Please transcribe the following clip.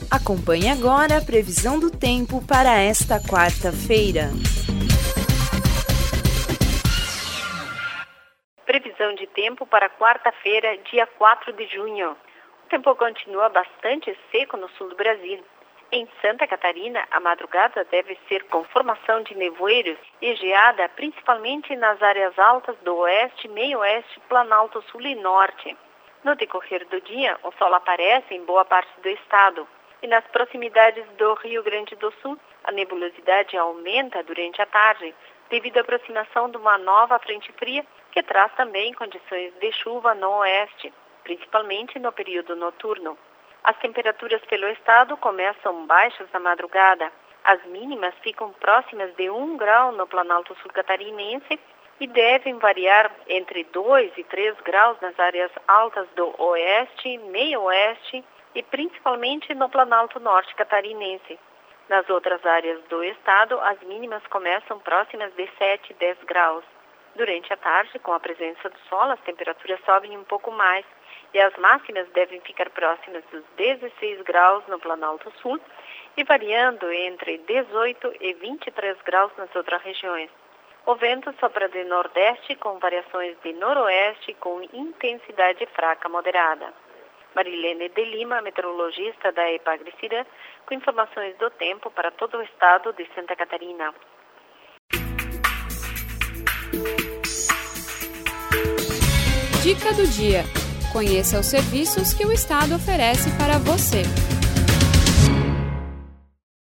Acompanhe agora a previsão do tempo para esta quarta-feira. Previsão de tempo para quarta-feira, dia 4 de junho. O tempo continua bastante seco no sul do Brasil. Em Santa Catarina, a madrugada deve ser com formação de nevoeiros e geada, principalmente nas áreas altas do oeste, meio-oeste, Planalto Sul e Norte. No decorrer do dia, o sol aparece em boa parte do estado. E nas proximidades do Rio Grande do Sul, a nebulosidade aumenta durante a tarde, devido à aproximação de uma nova frente fria, que traz também condições de chuva no oeste, principalmente no período noturno. As temperaturas pelo estado começam baixas na madrugada. As mínimas ficam próximas de 1 grau no Planalto Sul catarinense e devem variar entre 2 e 3 graus nas áreas altas do oeste, meio-oeste e principalmente no Planalto Norte catarinense. Nas outras áreas do estado, as mínimas começam próximas de 7 e 10 graus. Durante a tarde, com a presença do sol, as temperaturas sobem um pouco mais e as máximas devem ficar próximas dos 16 graus no Planalto Sul e variando entre 18 e 23 graus nas outras regiões. O vento sopra de nordeste com variações de noroeste com intensidade fraca moderada. Marilene de Lima, meteorologista da Epagre-Cirã, com informações do tempo para todo o estado de Santa Catarina. Dica do dia. Conheça os serviços que o estado oferece para você.